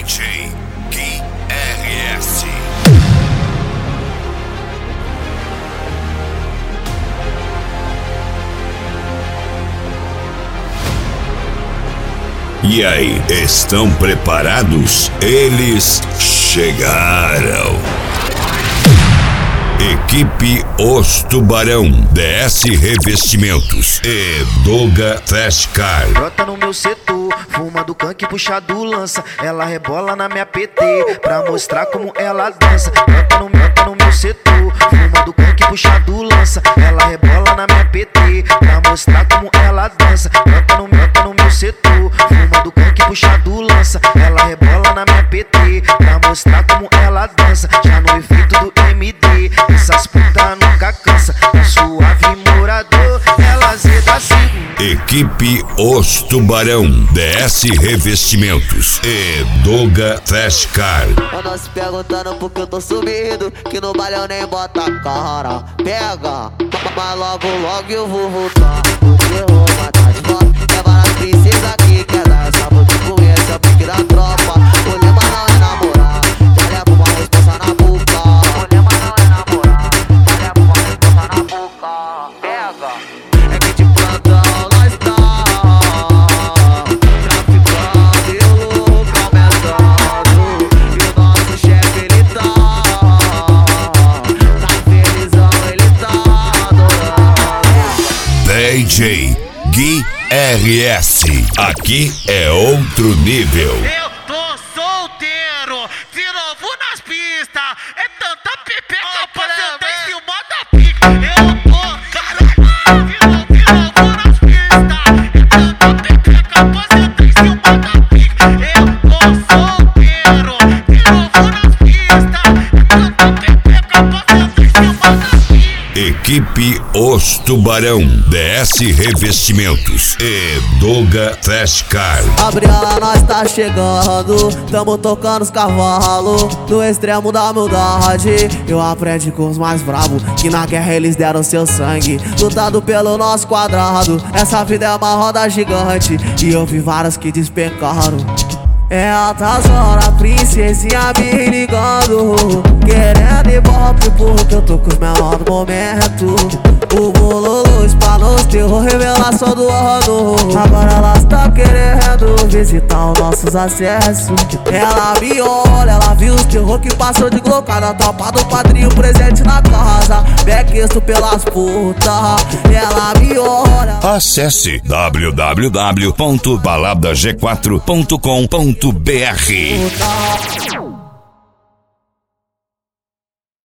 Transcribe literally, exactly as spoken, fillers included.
J Gui R S. E aí, estão preparados? Eles chegaram. Equipe Os Tubarão, D S Revestimentos e Doga Fast Car. Brota no meu setor, fuma do canque, puxa do lança. Ela rebola na minha P T, pra mostrar como ela dança. Brota no, brota no meu setor, fuma do canque, puxa do lança. Ela rebola na minha P T, pra mostrar como ela dança. Brota no, brota no meu setor, fuma do canque, puxa do lança. Ela rebola na minha P T, pra mostrar como ela dança. Já no efeito do M D, essas putas nunca cansa. Um suave morador, ela zeda assim. Equipe Os Tubarão, D S Revestimentos e Doga Fast Car. Andam se perguntando por que eu tô sumido, que no baile eu nem boto a cara. Pega, mas logo logo eu vou voltar, porque rouba tá de volta. É para as princesas que quer dar essa boca com esse é o pique da tropa. O lema não é namorar, já leva uma resposta na boca. O lema não é namorar, já leva uma resposta na boca. Pega, é que de plantão nós tá traficando e o louco aumentando. E o nosso chefe ele tá, tá felizão, ele tá adorando. D J Gui R S, aqui é outro nível. Eu tô solteiro, de novo nas pistas. É tanta pepeca pra eu ter filmado a pica. Eu tô, caralho, de novo, de novo nas pistas. É tanta pepeca pra eu ter filmado a pica. Eu tô solteiro, de novo nas pistas. É tanta pepeca pra eu ter filmado a pica. Equipe Os Tubarão, D S Revestimentos e Doga Fast Car. Gabriela, nós tá chegando, tamo tocando os cavalos no extremo da humildade. Eu aprendi com os mais bravos, que na guerra eles deram seu sangue, lutando pelo nosso quadrado. Essa vida é uma roda gigante, e eu vi várias que despencaram. É altas horas, princesinha me ligando, querendo ibope porque eu tô com os menores do momento. O bololô espanou os terror, revelação do ano. Agora elas tão querendo visitar os nossos acessos. Ela me olha, ela viu os terror que passou de gloca na tropa do padrinho presente na casa. Bequisto pelas putas, ela me olha. Acesse w w w ponto balada g quatro ponto com ponto b r. Puta.